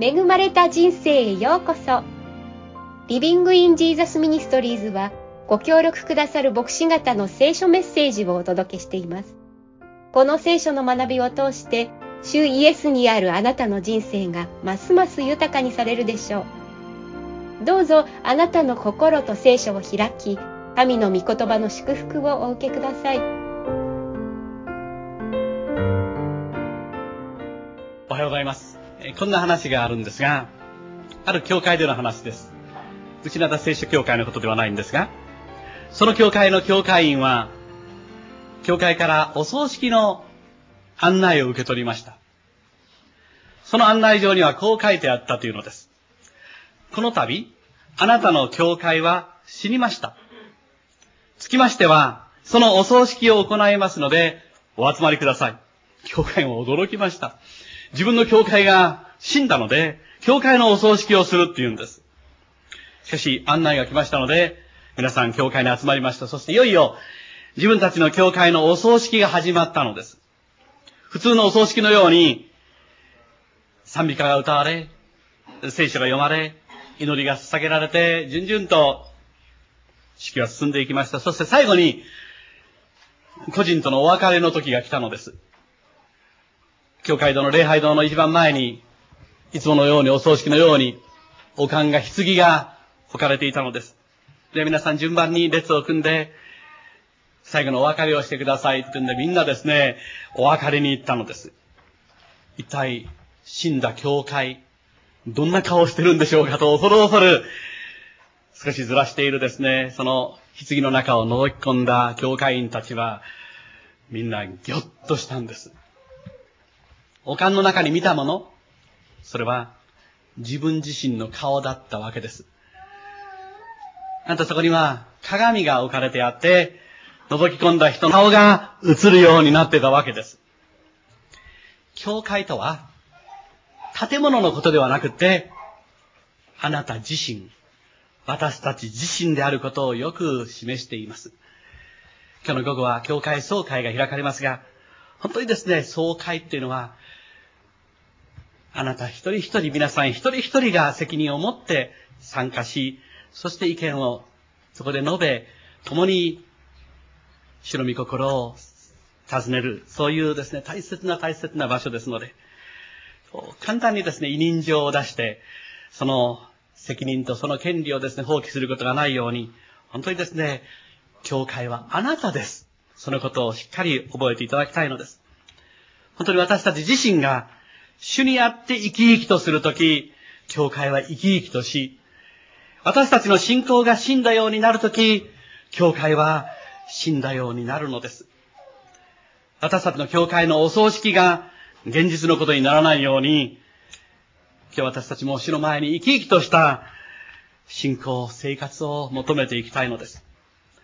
恵まれた人生へようこそ。リビングインジーザスミニストリーズはご協力くださる牧師方の聖書メッセージをお届けしています。この聖書の学びを通して主イエスにあるあなたの人生がますます豊かにされるでしょう。どうぞあなたの心と聖書を開き、神の御言葉の祝福をお受けください。 おはようございます。こんな話があるんですが、ある教会での話です。内灘聖書教会のことではないんですが、その教会の教会員は、教会からお葬式の案内を受け取りました。その案内状にはこう書いてあったというのです。この度、あなたの教会は死にました。つきましては、そのお葬式を行いますので、お集まりください。教会も驚きました。自分の教会が死んだので、教会のお葬式をするって言うんです。しかし、案内が来ましたので、皆さん教会に集まりました。そしていよいよ、自分たちの教会のお葬式が始まったのです。普通のお葬式のように、賛美歌が歌われ、聖書が読まれ、祈りが捧げられて、順々と式は進んでいきました。そして最後に、個人とのお別れの時が来たのです。教会堂の礼拝堂の一番前に、いつものようにお葬式のように、お棺が置かれていたのです。で、皆さん順番に列を組んで、最後のお別れをしてくださいって言うんで、みんなですね、お別れに行ったのです。一体、死んだ教会、どんな顔をしてるんでしょうかと、恐る少しずらしているですね、その棺の中を覗き込んだ教会員たちは、みんなギョッとしたんです。お棺の中に見たもの、それは自分自身の顔だったわけです。なんとそこには鏡が置かれてあって、覗き込んだ人の顔が映るようになってたわけです。教会とは、建物のことではなくて、あなた自身、私たち自身であることをよく示しています。今日の午後は教会総会が開かれますが、本当にですね、総会っていうのは、あなた一人一人、皆さん一人一人が責任を持って参加し、そして意見をそこで述べ、共に主の御心を尋ねる、そういうですね、大切な場所ですので、簡単にですね、委任状を出して、その責任とその権利をですね、放棄することがないように、本当にですね、教会はあなたです。そのことをしっかり覚えていただきたいのです。本当に私たち自身が主にあって生き生きとするとき、教会は生き生きとし、私たちの信仰が死んだようになるとき、教会は死んだようになるのです。私たちの教会のお葬式が現実のことにならないように、今日私たちも主の前に生き生きとした信仰、生活を求めていきたいのです。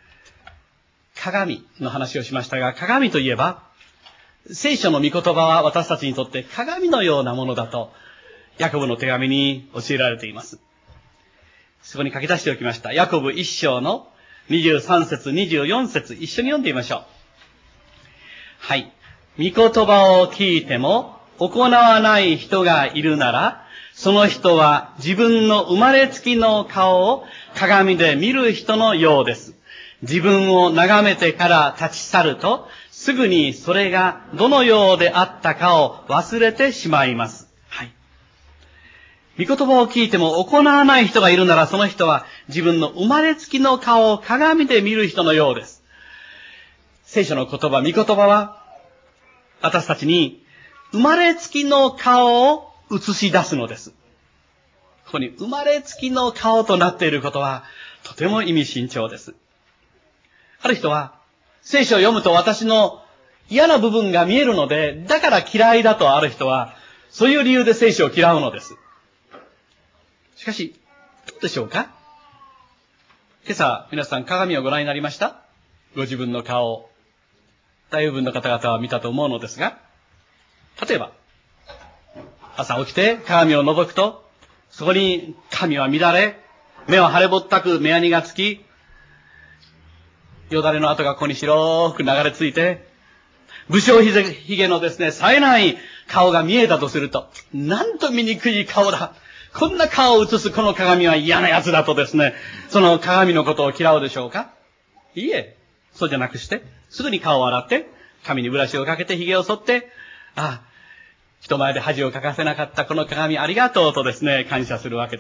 鏡の話をしましたが、鏡といえば、聖書の御言葉は私たちにとって鏡のようなものだと、ヤコブの手紙に教えられています。そこに書き出しておきました。ヤコブ一章の23節、24節、一緒に読んでみましょう。はい。御言葉を聞いても行わない人がいるなら、その人は自分の生まれつきの顔を鏡で見る人のようです。自分を眺めてから立ち去ると、すぐにそれがどのようであったかを忘れてしまいます。はい。御言葉を聞いても行わない人がいるなら、その人は自分の生まれつきの顔を鏡で見る人のようです。聖書の言葉、御言葉は、私たちに生まれつきの顔を映し出すのです。ここに生まれつきの顔となっていることは、とても意味深長です。ある人は、聖書を読むと私の嫌な部分が見えるので、だから嫌いだとある人は、そういう理由で聖書を嫌うのです。しかし、どうでしょうか？今朝、皆さん鏡をご覧になりました？ご自分の顔を。大部分の方々は見たと思うのですが、例えば、朝起きて鏡を覗くと、そこに髪は乱れ、目は腫れぼったく目やにがつき、よだれの跡がここに白く流れ着いて、 武将髭のですね、冴えない顔が見えたとすると、なんと醜い顔だ。こんな顔を映すこの鏡は嫌な奴だとですね、その鏡のことを嫌うでしょうか？いいえ、そうじゃなくして、すぐに顔を洗って、髪にブラシをかけて髭を剃って、人前で恥をかかせなかったこの鏡ありがとうとですね、感謝するわけです。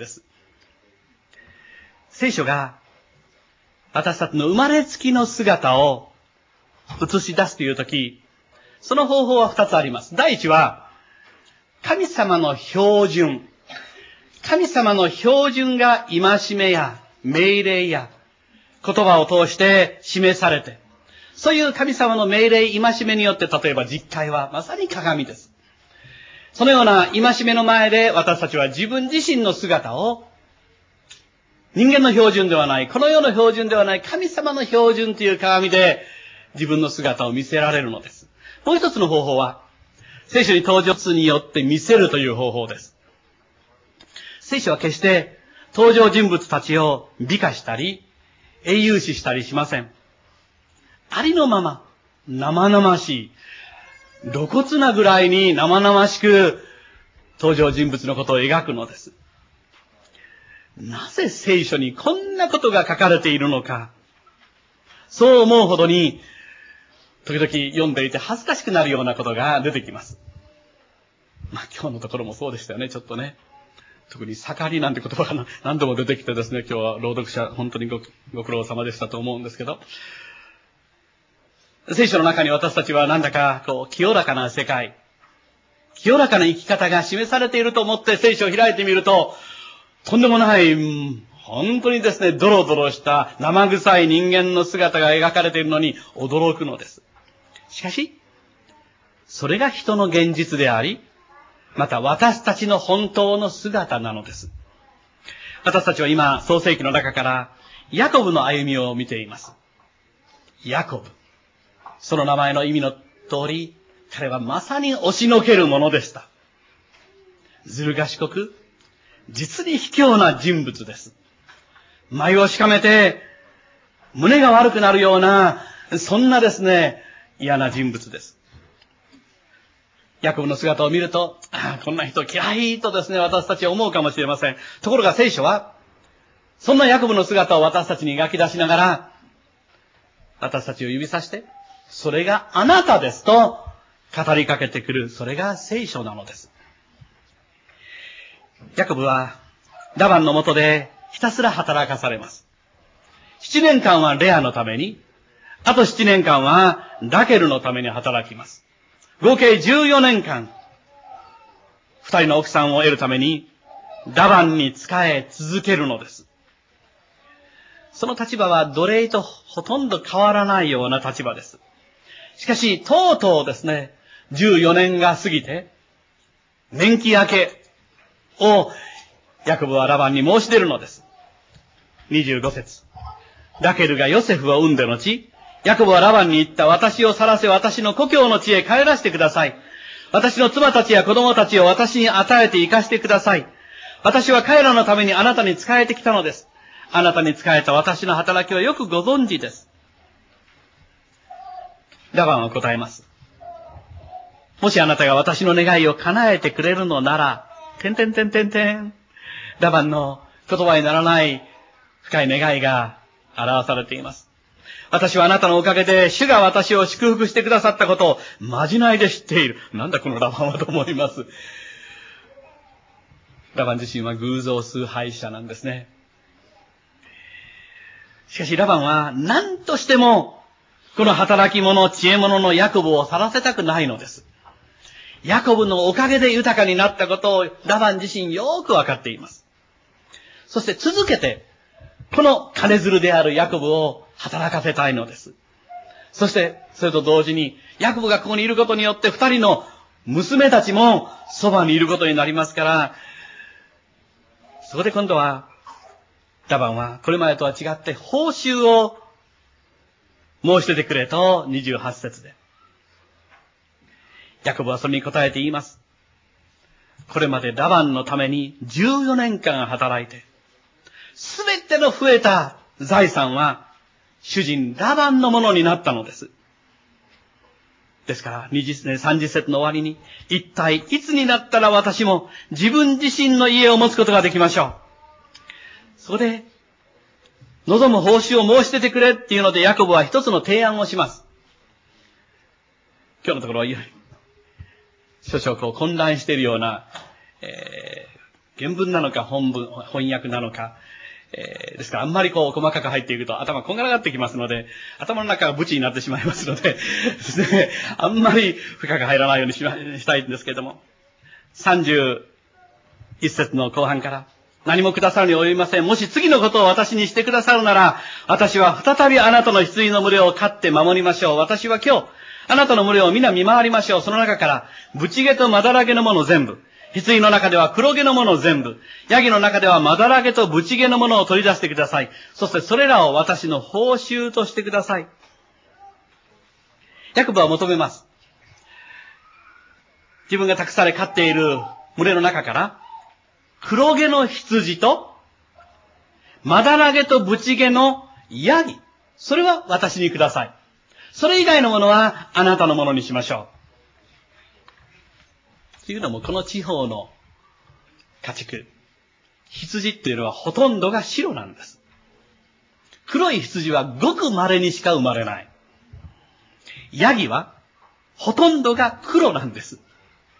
聖書が私たちの生まれつきの姿を映し出すというとき、その方法は2つあります。第一は、神様の標準。神様の標準が戒めや命令や言葉を通して示されて、そういう神様の命令、戒めによって、例えば実会はまさに鏡です。そのような戒めの前で私たちは自分自身の姿を人間の標準ではない、この世の標準ではない神様の標準という鏡で自分の姿を見せられるのです。もう一つの方法は、聖書に登場によって見せるという方法です。聖書は決して登場人物たちを美化したり、英雄視したりしません。ありのまま、生々しい、露骨なぐらいに生々しく登場人物のことを描くのです。なぜ聖書にこんなことが書かれているのか、そう思うほどに、時々読んでいて恥ずかしくなるようなことが出てきます。今日のところもそうでしたよね、ちょっとね。特に盛りなんて言葉が何度も出てきてですね、今日は朗読者、本当にご苦労様でしたと思うんですけど、聖書の中に私たちはなんだか清らかな世界、清らかな生き方が示されていると思って聖書を開いてみると、とんでもない、本当にですね、ドロドロした生臭い人間の姿が描かれているのに驚くのです。しかし、それが人の現実であり、また私たちの本当の姿なのです。私たちは今、創世記の中からヤコブの歩みを見ています。ヤコブ。その名前の意味の通り、彼はまさに押しのけるものでした。ずる賢く、実に卑怯な人物です。眉をしかめて、胸が悪くなるような、そんなですね、嫌な人物です。ヤコブの姿を見ると、こんな人嫌いとですね、私たちは思うかもしれません。ところが聖書は、そんなヤコブの姿を私たちに描き出しながら、私たちを指さして、それがあなたですと語りかけてくる、それが聖書なのです。ヤコブは、ラバンの下でひたすら働かされます。7年間はレアのために、あと7年間はラケルのために働きます。合計14年間、2人の奥さんを得るために、ラバンに仕え続けるのです。その立場は奴隷とほとんど変わらないような立場です。しかし、とうとうですね、14年が過ぎて、年季明けをヤコブはラバンに申し出るのです。25節。ラケルがヨセフを産んでのち、ヤコブはラバンに言った。私を去らせ、私の故郷の地へ帰らせてください。私の妻たちや子供たちを私に与えて生かしてください。私は彼らのためにあなたに仕えてきたのです。あなたに仕えた私の働きをよくご存知です。ラバンは答えます。もしあなたが私の願いを叶えてくれるのなら、ラバンの言葉にならない深い願いが表されています。私はあなたのおかげで主が私を祝福してくださったことをまじないで知っている。なんだこのラバンはと思います。ラバン自身は偶像崇拝者なんですね。しかしラバンは何としてもこの働き者、知恵者のヤコブを去らせたくないのです。ヤコブのおかげで豊かになったことをラバン自身よくわかっています。そして続けてこの金づるであるヤコブを働かせたいのです。そして、それと同時に、ヤコブがここにいることによって二人の娘たちもそばにいることになりますから、そこで今度は、ラバンはこれまでとは違って報酬を申し出てくれと28節で。ヤコブはそれに答えて言います。これまでラバンのために14年間働いて、すべての増えた財産は主人ラバンのものになったのです。 ですから、30節の終わりに、一体いつになったら私も自分自身の家を持つことができましょう。そこで、望む報酬を申し出てくれっていうので、ヤコブは一つの提案をします。今日のところは、少々混乱しているような、原文なのか翻訳なのか、ですからあんまり細かく入っていくと頭こんがらがってきますので、頭の中がブチになってしまいますので、ですね、あんまり深く入らないようにしたいんですけれども、31節の後半から、何もくださるに及びません。もし次のことを私にしてくださるなら、私は再びあなたの羊の群れを飼って守りましょう。私は今日、あなたの群れを皆見回りましょう。その中から、ブチ毛とまだら毛のもの全部、羊の中では黒毛のもの全部、ヤギの中ではまだら毛とブチ毛のものを取り出してください。そしてそれらを私の報酬としてください。ヤコブは求めます。自分が託され飼っている群れの中から、黒毛の羊と、まだら毛とブチ毛のヤギ。それは私にください。それ以外のものはあなたのものにしましょう。というのも、この地方の家畜、羊っていうのはほとんどが白なんです。黒い羊はごく稀にしか生まれない。ヤギはほとんどが黒なんです。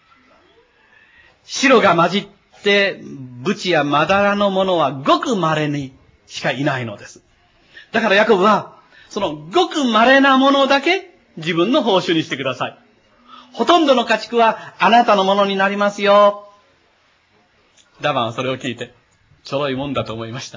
白が混じってブチやまだらのものはごく稀にしかいないのです。だからヤコブはそのごく稀なものだけ自分の報酬にしてください。ほとんどの家畜はあなたのものになりますよ。ラバンはそれを聞いてちょろいもんだと思いました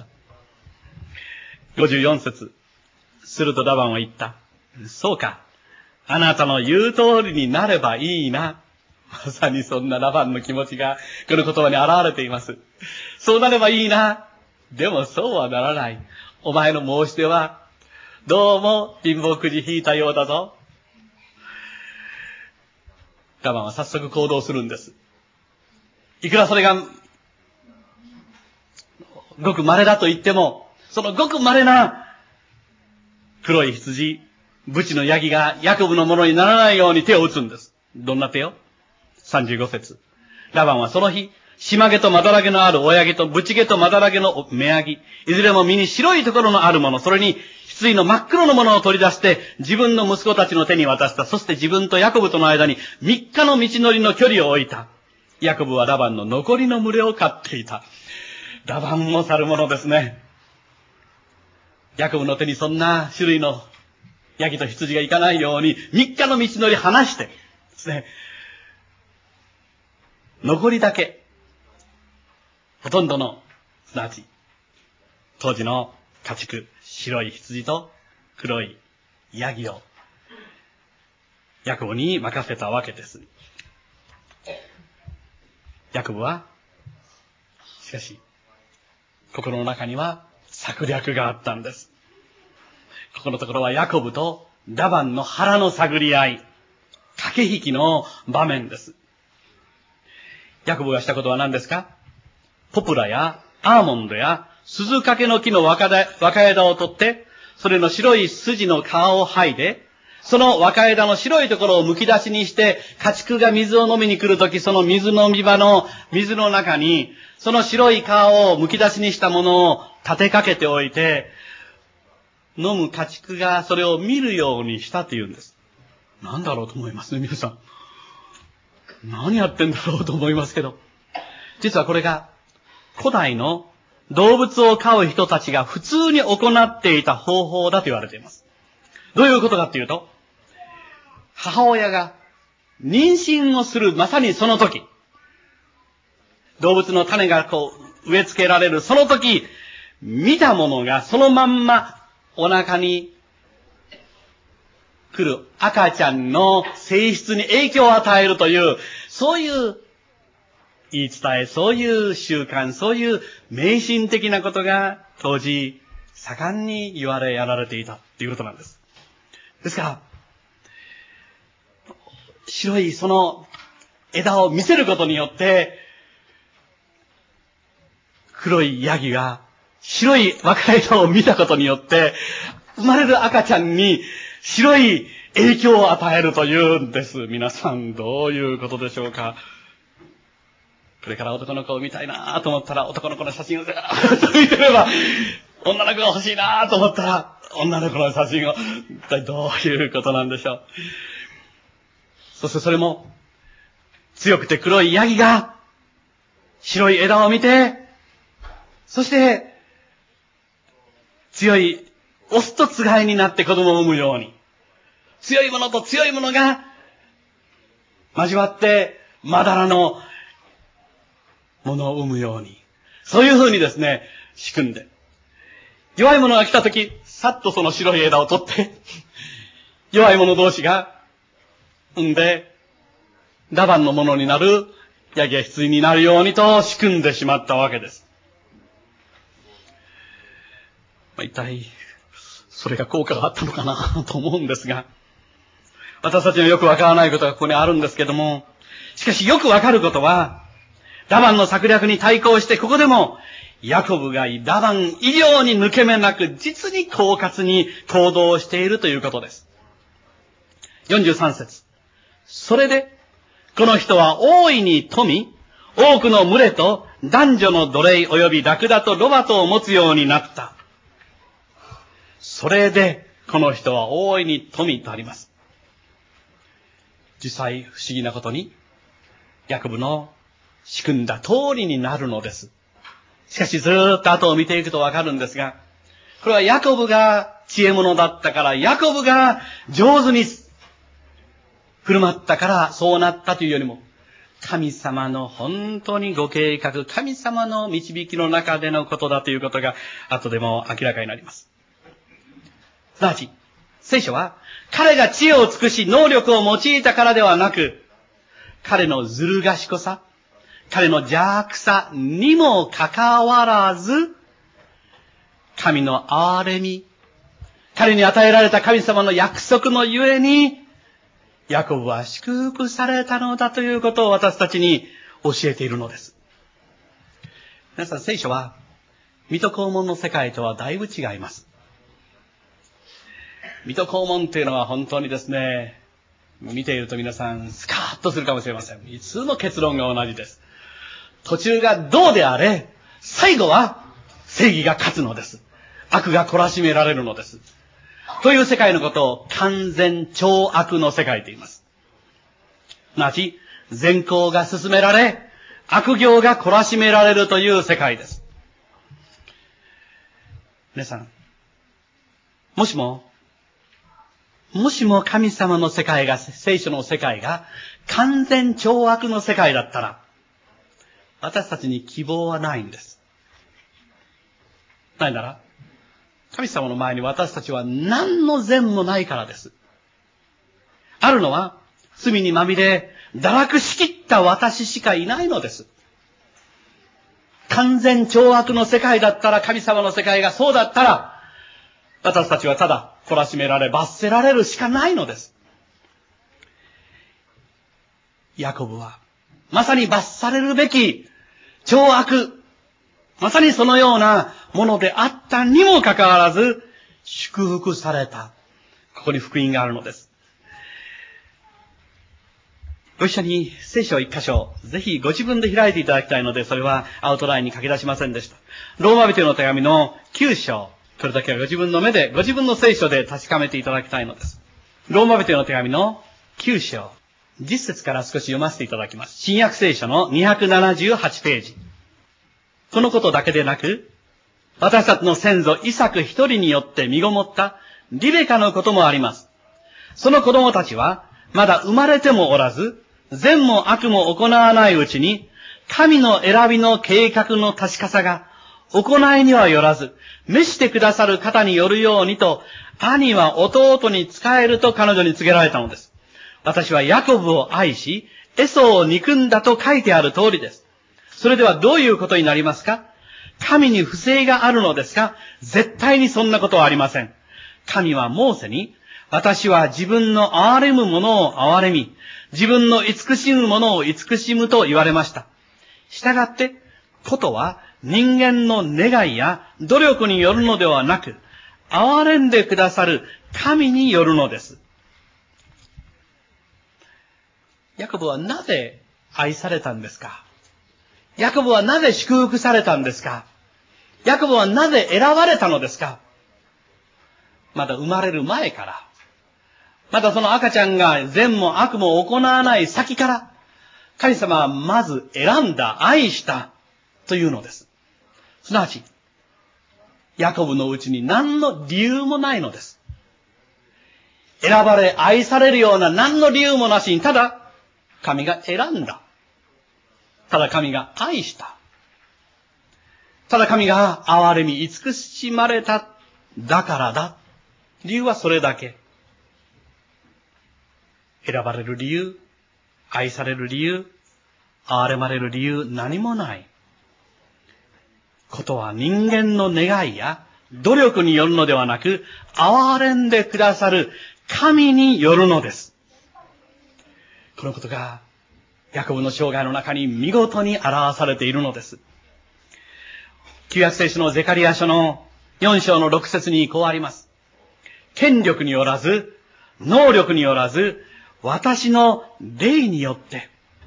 。54節。するとラバンは言った。そうか。あなたの言う通りになればいいな。まさにそんなラバンの気持ちがこの言葉に現れています。そうなればいいな。でもそうはならない。お前の申し出はどうも貧乏くじ引いたようだぞ。ラバンは早速行動するんです。いくらそれがごく稀だと言っても、そのごく稀な黒い羊、ブチのヤギがヤコブのものにならないように手を打つんです。どんな手よ？ 35 節。ラバンはその日、島毛とまだら毛のある親毛とブチ毛とまだら毛の目ヤギ、いずれも身に白いところのあるもの、それに羊の真っ黒のものを取り出して自分の息子たちの手に渡した。そして自分とヤコブとの間に3日の道のりの距離を置いた。ヤコブはラバンの残りの群れを飼っていた。ラバンも去るものですね。ヤコブの手にそんな種類のヤギと羊がいかないように3日の道のり離してですね、残りだけ、ほとんどの、すなわち、当時の家畜、白い羊と黒いヤギを、ヤコブに任せたわけです。ヤコブは、しかし、心の中には策略があったんです。ここのところはヤコブとラバンの腹の探り合い、駆け引きの場面です。ヤコブがしたことは何ですか？ポプラやアーモンドや鈴掛の木の若枝を取って、それの白い筋の皮を剥いで、その若枝の白いところを剥き出しにして、家畜が水を飲みに来るとき、その水飲み場の水の中に、その白い皮を剥き出しにしたものを立てかけておいて、飲む家畜がそれを見るようにしたというんです。何だろうと思いますね、皆さん。何やってんだろうと思いますけど。実はこれが、古代の動物を飼う人たちが普通に行っていた方法だと言われています。どういうことかっていうと、母親が妊娠をするまさにその時、動物の種が植え付けられるその時、見たものがそのまんまお腹に来る赤ちゃんの性質に影響を与えるという、そういう言い伝え、そういう習慣、そういう迷信的なことが当時盛んに言われやられていたということなんです。ですから、白いその枝を見せることによって、黒いヤギが白い若枝を見たことによって、生まれる赤ちゃんに白い影響を与えるというんです。皆さん、どういうことでしょうか。これから男の子を見たいなと思ったら、男の子の写真をずーっと見てれば、女の子が欲しいなと思ったら、女の子の写真を、一体どういうことなんでしょう。そしてそれも、強くて黒いヤギが、白い枝を見て、そして、強いオスとつがいになって子供を産むように、強いものと強いものが、交わって、まだらのものを生むように、そういう風にですね、仕組んで、弱い者が来たとき、さっとその白い枝を取って、弱い者同士が産んで、ラバンのものになる、ヤギや羊になるようにと仕組んでしまったわけです。一体、それが効果があったのかなと思うんですが、私たちのよくわからないことがここにあるんですけども、しかしよくわかることは、ラバンの策略に対抗して、ここでも、ヤコブがラバン以上に抜け目なく、実に狡猾に行動しているということです。43節。それで、この人は大いに富、多くの群れと男女の奴隷及びラクダとロバトを持つようになった。それで、この人は大いに富とあります。実際不思議なことに、ヤコブの仕組んだ通りになるのです。しかしずーっと後を見ていくとわかるんですが、これはヤコブが知恵者だったから、ヤコブが上手に振る舞ったからそうなったというよりも、神様の本当にご計画、神様の導きの中でのことだということが後でも明らかになります。すなわち、聖書は彼が知恵を尽くし能力を用いたからではなく、彼のずる賢さ、彼の邪悪さにもかかわらず、神の憐れみ、彼に与えられた神様の約束のゆえに、ヤコブは祝福されたのだということを私たちに教えているのです。皆さん、聖書は、水戸黄門の世界とはだいぶ違います。水戸黄門というのは本当にですね、見ていると皆さんスカーッとするかもしれません。いつも結論が同じです。途中がどうであれ、最後は正義が勝つのです。悪が懲らしめられるのです。という世界のことを完全懲悪の世界と言います。すなわち、善行が進められ、悪行が懲らしめられるという世界です。皆さん、もしも神様の世界が、聖書の世界が完全懲悪の世界だったら、私たちに希望はないんです。なぜなら、神様の前に私たちは何の善もないからです。あるのは、罪にまみれ、堕落しきった私しかいないのです。完全懲悪の世界だったら、神様の世界がそうだったら、私たちはただ懲らしめられ、罰せられるしかないのです。ヤコブは、まさに罰されるべき懲悪、まさにそのようなものであったにもかかわらず、祝福された。ここに福音があるのです。ご一緒に聖書一箇所、ぜひご自分で開いていただきたいので、それはアウトラインに書き出しませんでした。ローマ人への手紙の9章、これだけはご自分の目で、ご自分の聖書で確かめていただきたいのです。ローマ人への手紙の9章、10節から少し読ませていただきます。新約聖書の278ページ。このことだけでなく、私たちの先祖イサク一人によって身ごもったリベカのこともあります。その子供たちはまだ生まれてもおらず、善も悪も行わないうちに、神の選びの計画の確かさが行いにはよらず、召してくださる方によるようにと、兄は弟に仕えると彼女に告げられたのです。私はヤコブを愛し、エソを憎んだと書いてある通りです。それではどういうことになりますか？神に不正があるのですか？絶対にそんなことはありません。神はモーセに、私は自分の憐れむ者を憐れみ、自分の慈しむ者を慈しむと言われました。したがって、ことは人間の願いや努力によるのではなく、憐れんでくださる神によるのです。 ヤコブはなぜ愛されたんですか？ヤコブはなぜ祝福されたんですか？ヤコブはなぜ選ばれたのですか？まだ生まれる前から、まだその赤ちゃんが善も悪も行わない先から、神様はまず選んだ、愛したというのです。すなわち、ヤコブのうちに何の理由もないのです。選ばれ、愛されるような何の理由もなしに、ただ、神が選んだ。ただ神が愛した。ただ神が憐れみ慈しまれた。だからだ。理由はそれだけ。選ばれる理由、愛される理由、憐れまれる理由、何もない。ことは人間の願いや努力によるのではなく、憐れんでくださる神によるのです。このことが、ヤコブの生涯の中に見事に表されているのです。旧約聖書のゼカリヤ書の4章の6節にこうあります。権力によらず、能力によらず、私の霊によって。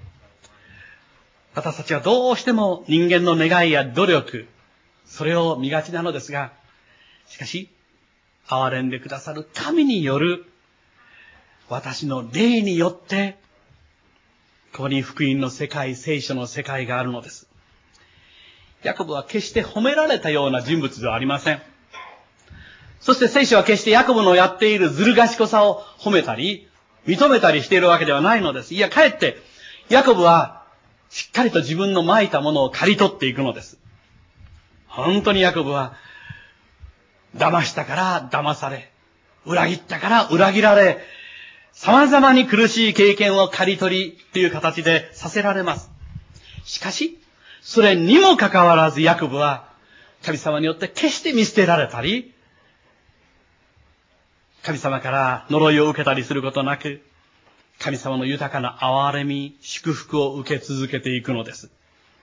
私たちはどうしても人間の願いや努力、それを見がちなのですが、しかし、憐れんでくださる神による、私の霊によって、ここに福音の世界、聖書の世界があるのです。ヤコブは決して褒められたような人物ではありません。そして聖書は決してヤコブのやっているずる賢さを褒めたり、認めたりしているわけではないのです。いや、かえって、ヤコブはしっかりと自分の蒔いたものを刈り取っていくのです。本当にヤコブは、騙したから騙され、裏切ったから裏切られ、様々に苦しい経験を刈り取りという形でさせられます。しかし、それにもかかわらずヤコブは神様によって決して見捨てられたり、神様から呪いを受けたりすることなく、神様の豊かな憐れみ、祝福を受け続けていくのです。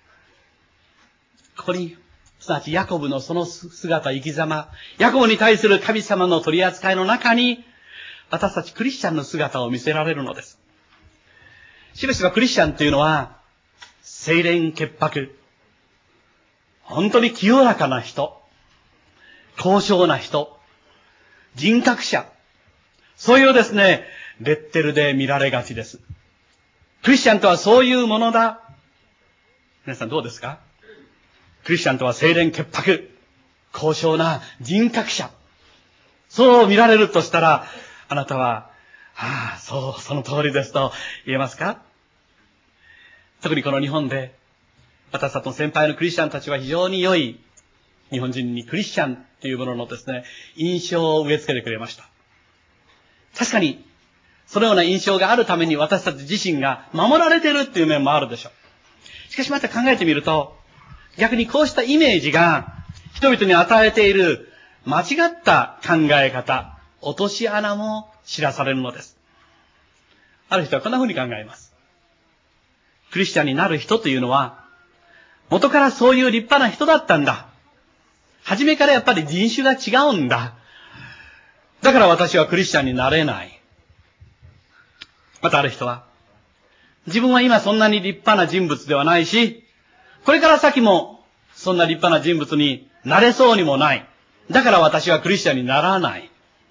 ここに、すなわちヤコブのその姿、生き様、ヤコブに対する神様の取り扱いの中に、私たちクリスチャンの姿を見せられるのです。しばしばクリスチャンというのは、清廉潔白、本当に清らかな人、高尚な人、人格者、そういうですね、レッテルで見られがちです。クリスチャンとはそういうものだ。皆さんどうですか？クリスチャンとは清廉潔白、高尚な人格者。そう見られるとしたら、あなたは、そう、その通りですと言えますか？特にこの日本で、私たちの先輩のクリスチャンたちは非常に良い日本人にクリスチャンというもののですね、印象を植え付けてくれました。確かに、そのような印象があるために私たち自身が守られているっていう面もあるでしょう。しかしまた考えてみると、逆にこうしたイメージが人々に与えている間違った考え方、落とし穴も知らされるのです。ある人はこんな風に考えます。クリスチャンになる人というのは、元からそういう立派な人だったんだ。初めからやっぱり人種が違うんだ。だから私はクリスチャンになれない。またある人は、自分は今そんなに立派な人物ではないし、これから先もそんな立派な人物になれそうにもない。だから私はクリスチャンにならない。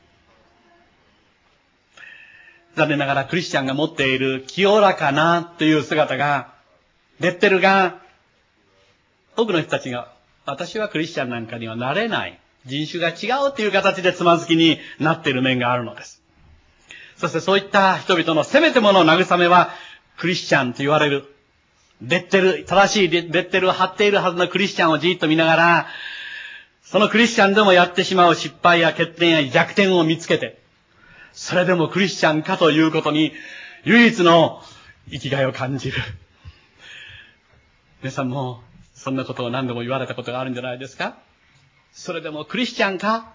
残念ながらクリスチャンが持っている清らかなという姿が、レッテルが、多くの人たちが、私はクリスチャンなんかにはなれない。人種が違うという形でつまずきになっている面があるのです。そしてそういった人々のせめてもの慰めは、クリスチャンと言われる。レッテル、正しいレッテルを貼っているはずのクリスチャンをじっと見ながら、そのクリスチャンでもやってしまう失敗や欠点や弱点を見つけて、それでもクリスチャンかということに、唯一の生きがいを感じる。皆さんも、そんなことを何度も言われたことがあるんじゃないですか？それでもクリスチャンか？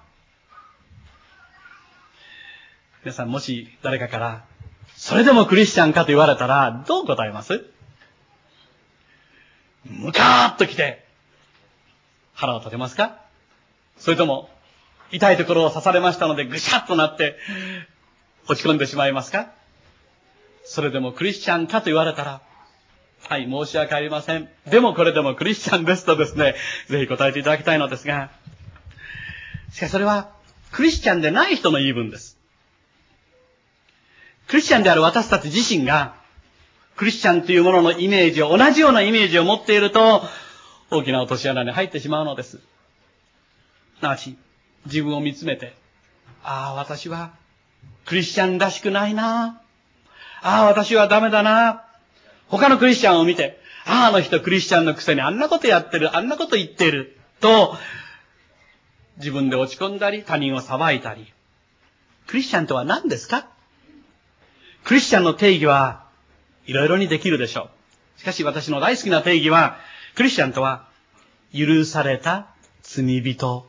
皆さんもし誰かから、それでもクリスチャンかと言われたら、どう答えます？ムカーッと来て、腹を立てますか？それとも、痛いところを刺されましたのでぐしゃっとなって、落ち込んでしまいますか？ それでもクリスチャンかと言われたら、はい、申し訳ありません。でもこれでもクリスチャンですとですね、ぜひ答えていただきたいのですが、しかしそれはクリスチャンでない人の言い分です。クリスチャンである私たち自身が、クリスチャンというもののイメージを、同じようなイメージを持っていると、大きな落とし穴に入ってしまうのです。すなわち、自分を見つめて、ああ、私はクリスチャンらしくないな。ああ、私はダメだな。他のクリスチャンを見て、ああ、あの人クリスチャンのくせにあんなことやってる、あんなこと言ってる、と、自分で落ち込んだり、他人を裁いたり。クリスチャンとは何ですか？クリスチャンの定義はいろいろにできるでしょう。しかし私の大好きな定義は、クリスチャンとは許された罪人。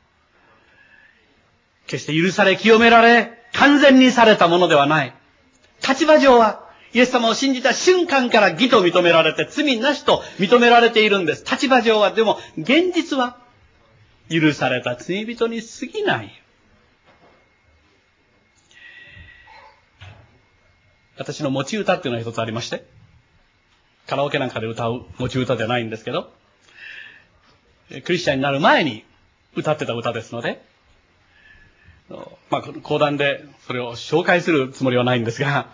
決して許され、清められ、完全にされたものではない。立場上は、イエス様を信じた瞬間から義と認められて、罪なしと認められているんです。立場上は、でも、現実は、許された罪人に過ぎない。私の持ち歌っていうのが一つありまして、カラオケなんかで歌う持ち歌じゃないんですけど、クリスチャンになる前に歌ってた歌ですので、講談でそれを紹介するつもりはないんですが、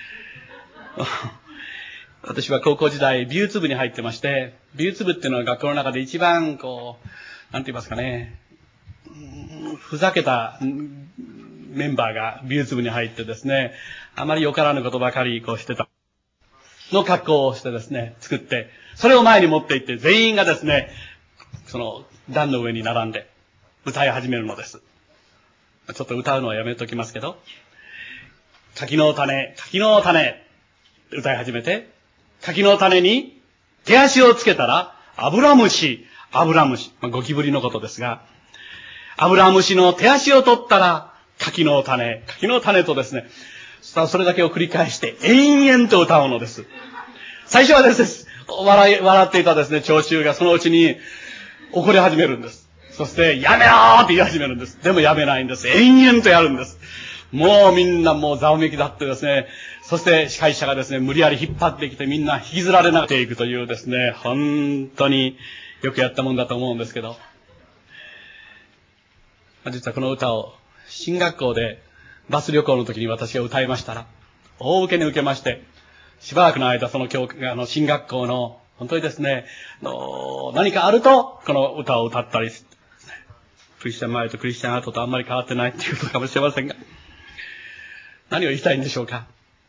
私は高校時代美術部に入ってまして、美術部っていうのは学校の中で一番なんて言いますかね、ふざけたメンバーが美術部に入ってですね、あまりよからぬことばかりしてたの格好をしてですね、作って、それを前に持って行って全員がですね、その段の上に並んで歌い始めるのです。ちょっと歌うのはやめときますけど、柿の種、柿の種、歌い始めて、柿の種に手足をつけたら、アブラムシ、ゴキブリのことですが、アブラムシの手足を取ったら、柿の種とですね、それだけを繰り返して、延々と歌うのです。最初はですね、笑っていたですね、聴衆がそのうちに怒り始めるんです。そして、やめろーって言い始めるんです。でもやめないんです。延々とやるんです。もうみんなもうざわめきだってですね、そして司会者がですね、無理やり引っ張ってきてみんな引きずられなっていくというですね、本当によくやったもんだと思うんですけど、実はこの歌を進学校でバス旅行の時に私が歌いましたら、大受けに受けまして、しばらくの間その進学校の本当にですね、何かあるとこの歌を歌ったり、クリスチャン前とクリスチャン後とあんまり変わってないっていうことかもしれませんが、何を言いたいんでしょうか。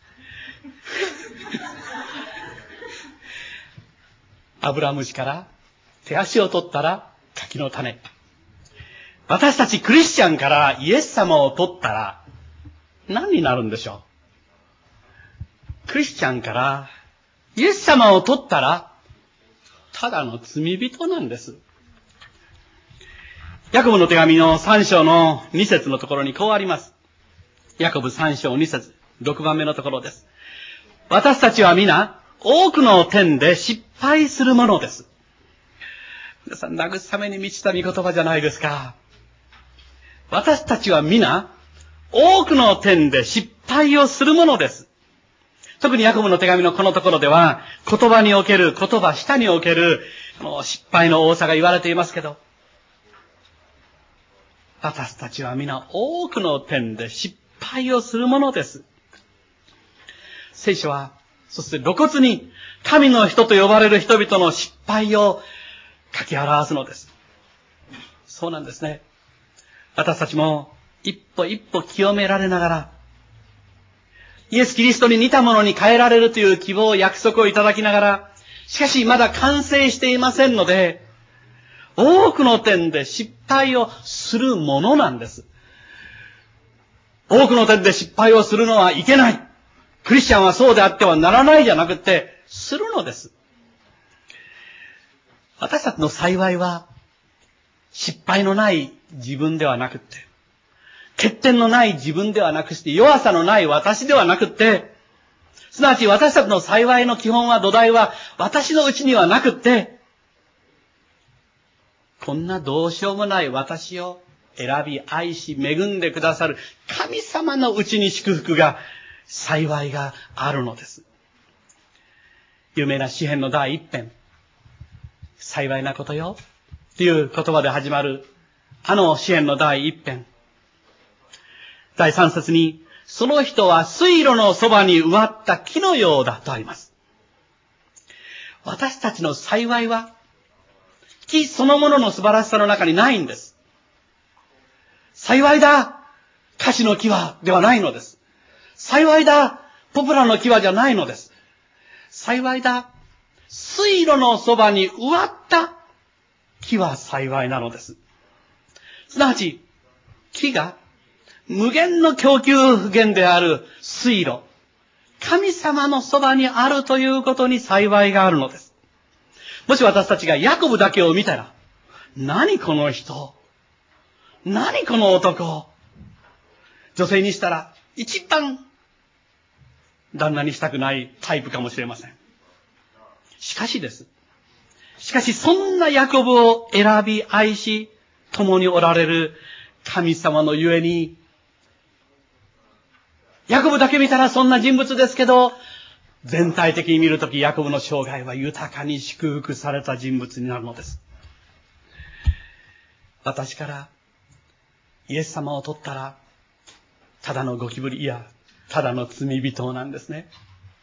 アブラムシから手足を取ったら柿の種。私たちクリスチャンからイエス様を取ったら何になるんでしょう。クリスチャンからイエス様を取ったらただの罪人なんです。ヤコブの手紙の3章の2節のところにこうあります。ヤコブ3章2節、6番目のところです。私たちは皆多くの点で失敗するものです。皆さん、慰めに満ちた御言葉じゃないですか。私たちは皆多くの点で失敗をするものです。特にヤコブの手紙のこのところでは、言葉における、言葉下における失敗の多さが言われていますけど、私たちは皆多くの点で失敗をするものです。聖書は、そして露骨に神の人と呼ばれる人々の失敗を書き表すのです。そうなんですね。私たちも一歩一歩清められながら、イエス・キリストに似たものに変えられるという希望、約束をいただきながら、しかしまだ完成していませんので、多くの点で失敗をするものなんです。多くの点で失敗をするのはいけない。クリスチャンはそうであってはならないじゃなくて、するのです。私たちの幸いは、失敗のない自分ではなくって、欠点のない自分ではなくして、弱さのない私ではなくって、すなわち私たちの幸いの基本は土台は私のうちにはなくって、こんなどうしようもない私を選び愛し恵んでくださる神様のうちに祝福が幸いがあるのです。有名な詩編の第一編、幸いなことよっていう言葉で始まるあの詩編の第一編、第三節に、その人は水路のそばに植わった木のようだとあります。私たちの幸いは木そのものの素晴らしさの中にないんです。幸いだカシの木はではないのです。幸いだポプラの木はじゃないのです。幸いだ水路のそばに植わった木は幸いなのです。すなわち木が無限の供給源である水路、神様のそばにあるということに幸いがあるのです。もし私たちがヤコブだけを見たら、何この人、何この男、女性にしたら一番旦那にしたくないタイプかもしれません。しかしそんなヤコブを選び愛し共におられる神様のゆえに、ヤコブだけ見たらそんな人物ですけど、全体的に見るときヤコブの生涯は豊かに祝福された人物になるのです。私からイエス様を取ったらただのゴキブリ、いやただの罪人なんですね。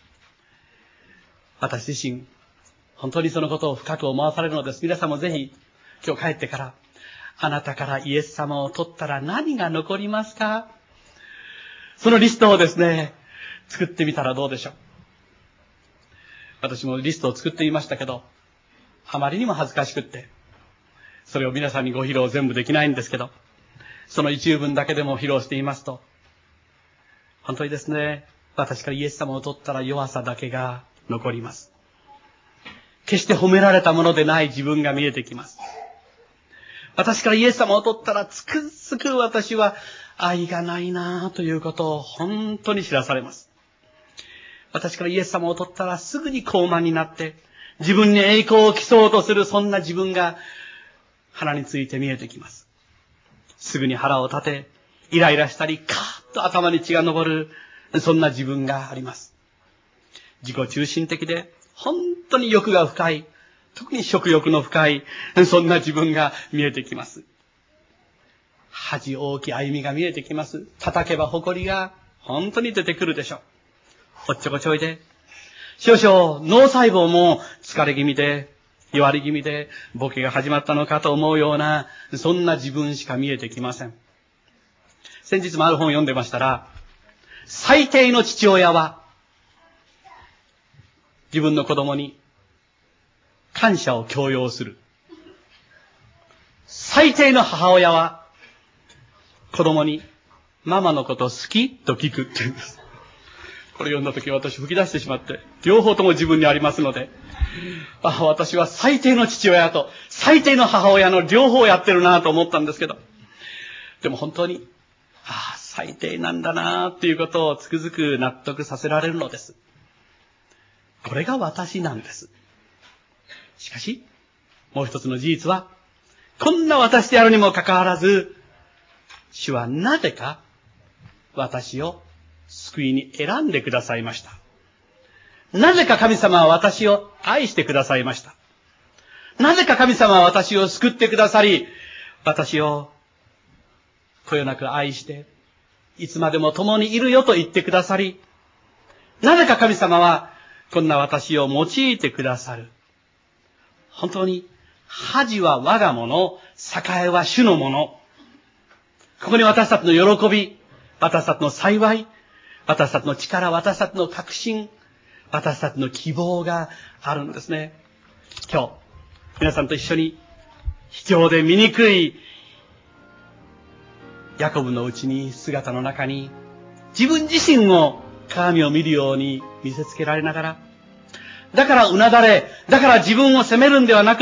私自身本当にそのことを深く思わされるのです。皆さんもぜひ今日帰ってから、あなたからイエス様を取ったら何が残りますか、そのリストをですね作ってみたらどうでしょう。私もリストを作ってみましたけど、あまりにも恥ずかしくって、それを皆さんにご披露全部できないんですけど、その一部分だけでも披露していますと、本当にですね、私からイエス様を取ったら弱さだけが残ります。決して褒められたものでない自分が見えてきます。私からイエス様を取ったらつくづく私は愛がないなということを本当に知らされます。私からイエス様を取ったらすぐに高慢になって自分に栄光を競おうとする、そんな自分が腹について見えてきます。すぐに腹を立てイライラしたりカーッと頭に血が上る、そんな自分があります。自己中心的で本当に欲が深い、特に食欲の深い、そんな自分が見えてきます。恥大きい歩みが見えてきます。叩けば誇りが本当に出てくるでしょう。おっちょこちょいで、少々脳細胞も疲れ気味で弱り気味でボケが始まったのかと思うような、そんな自分しか見えてきません。先日もある本を読んでましたら、最低の父親は自分の子供に感謝を強要する。最低の母親は子供にママのこと好きと聞くって言うんです。これ読んだ時私吹き出してしまって、両方とも自分にありますので、私は最低の父親と最低の母親の両方やってるなと思ったんですけど、でも本当に最低なんだなっていうことをつくづく納得させられるのです。これが私なんです。しかしもう一つの事実は、こんな私であるにもかかわらず、主はなぜか私を救いに選んでくださいました。なぜか神様は私を愛してくださいました。なぜか神様は私を救ってくださり、私をこよなく愛していつまでも共にいるよと言ってくださり、なぜか神様はこんな私を用いてくださる。本当に恥は我が物、栄は主のもの。ここに私たちの喜び、私たちの幸い、私たちの力、私たちの確信、私たちの希望があるんですね。今日皆さんと一緒に卑怯で醜いヤコブのうちに姿の中に自分自身を鏡を見るように見せつけられながら、だからうなだれ、だから自分を責めるんではなくって、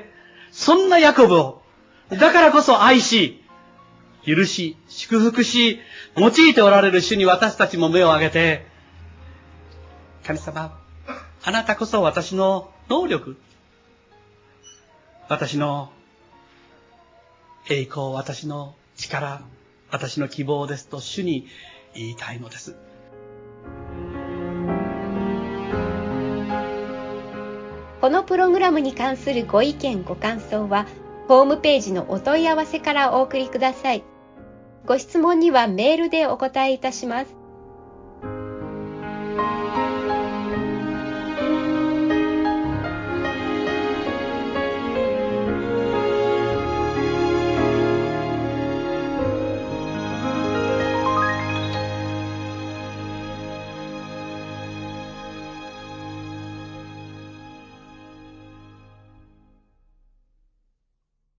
そんなヤコブをだからこそ愛し許し祝福し用いておられる主に私たちも目を上げて、神様、あなたこそ私の能力、私の栄光、私の力、私の希望ですと主に言いたいのです。 このプログラムに関するご意見ご感想はホームページのお問い合わせからお送りください。ご質問にはメールでお答えいたします。